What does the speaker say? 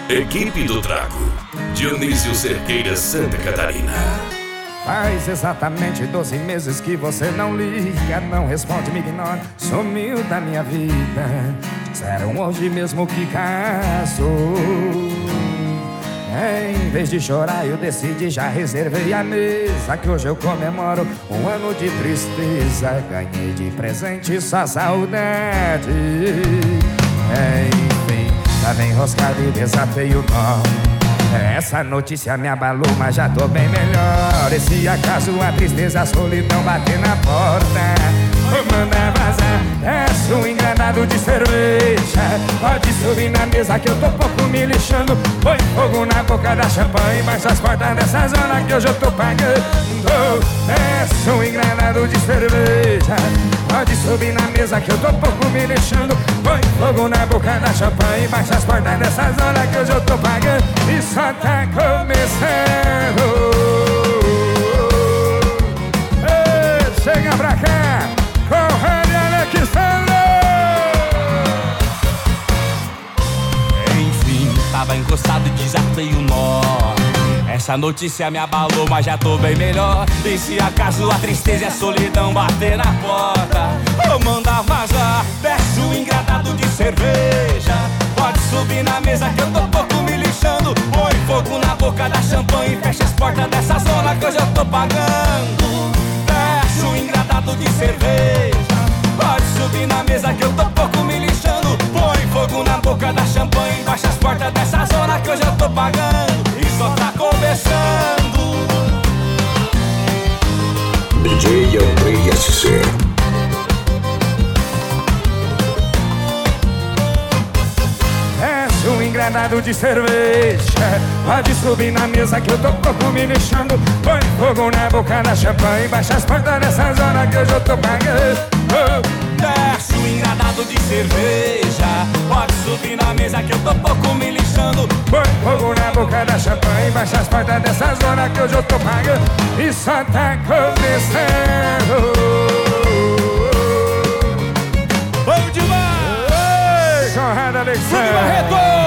Equipe do Trago, Dionísio Cerqueira, Santa Catarina. Faz exatamente 12 meses que você não liga, não responde, me ignora, sumiu da minha vida. Disseram hoje mesmo que casou. Em vez de chorar eu decidi, já reservei a mesa, que hoje eu comemoro um ano de tristeza. Ganhei de presente só saudade. Enfim, tá bem enroscado e desatei o nó. Essa notícia me abalou, mas já tô bem melhor. E se acaso a tristeza, a solidão bater na porta, vou mandar vazar. Desce um engranado de cerveja, pode subir na mesa que eu tô pouco me lixando. Põe fogo na boca da champanhe, baixa as portas dessa zona que hoje eu tô pagando. Desce um engranado de cerveja, pode subir na mesa que eu tô pouco me lixando. Põe fogo na boca da champanhe, baixa as portas dessa zona que hoje eu tô pagando. E só tá começando. Ei, chega pra cá, Conrado Alexandre. Enfim, tava encostado e desatei o nó. Essa notícia me abalou, mas já tô bem melhor. E se acaso a tristeza e a solidão bater na porta, vou mandar vazar. Desce o engradado de cerveja, pode subir na mesa que eu tô pouco me lixando. Põe fogo na boca da champanhe e fecha as portas dessa zona que hoje eu tô pagando. Desce o engradado de cerveja, pode subir na mesa que eu tô pouco me lixando. Põe fogo na boca da champanhe e fecha as portas dessa zona que hoje eu tô pagando. E só tá começando. DJ Andrei SC. Um engranado de cerveja, pode subir na mesa que eu tô pouco me lixando. Põe fogo na boca da champanhe, baixa as portas dessa zona que hoje eu tô pagando. Desce o engradado de cerveja, pode subir na mesa que eu tô pouco me lixando. Põe fogo na boca da champanhe, baixa as portas dessa zona que hoje eu tô pagando. E só tá começando. Vamos demais! Conrado Tudo Alexandre. Barreto!